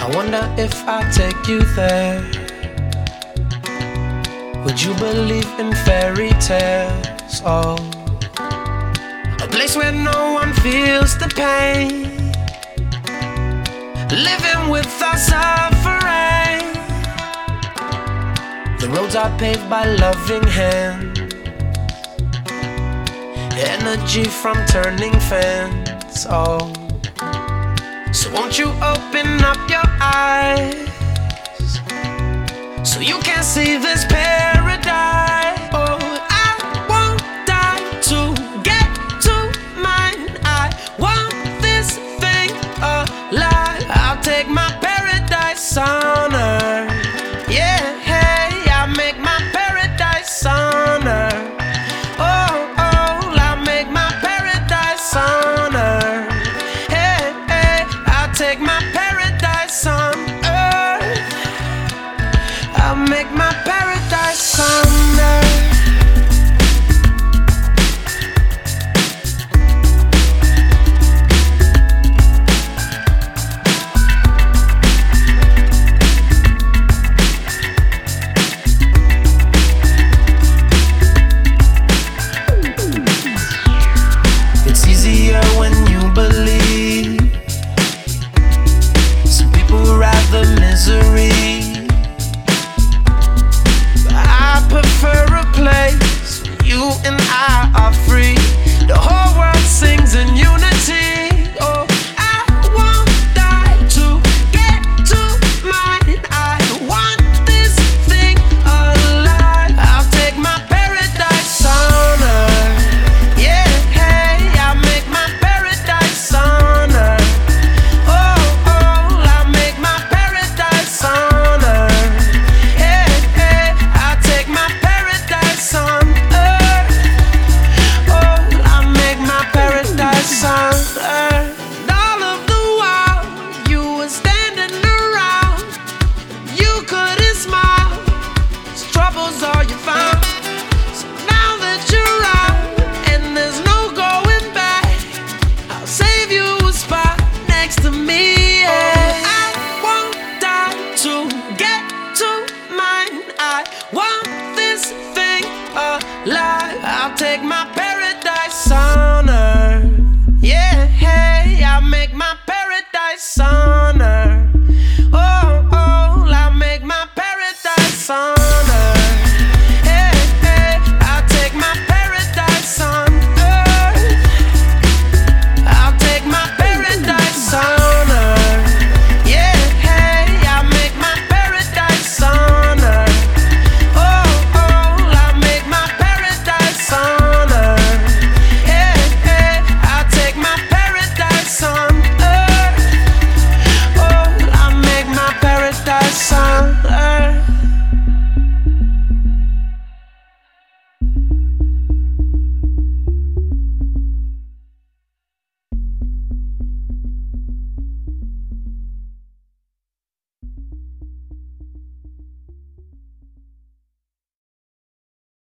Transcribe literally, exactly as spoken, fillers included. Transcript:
wonder if I take you there, would you believe in fairy tales? Oh, a place where no one feels the pain, living without suffering. The roads are paved by loving hands, energy from turning fans. Oh, so won't you open up your eyes so you can see this paradise? Oh, I won't die to get to mine. I want this thing alive. I'll take my paradise on earth. Yeah, hey, I'll make my paradise on earth. Oh, oh, I'll make my paradise on earth. Hey, hey, I'll take my paradise on earth. I'll make my paradise on earth. It's easier when you believe. Some people rather misery. I prefer a place where you and I are free. The whole world sings in unity. Oh, I won't die to get to mine. I want this thing alive. I'll take my paradise on earth. Yeah, hey, I'll make my paradise on earth. Oh, oh, I'll make my paradise on earth. Hey, hey, I'll take my paradise on earth. Oh, I'll make my paradise on earth. And all of the while you were standing around, you couldn't smile, 'cause trouble's all you found. So now that you're out and there's no going back, I'll save you a spot next to me. Yeah. I won't die to get to mine. I want this thing alive. I'll take my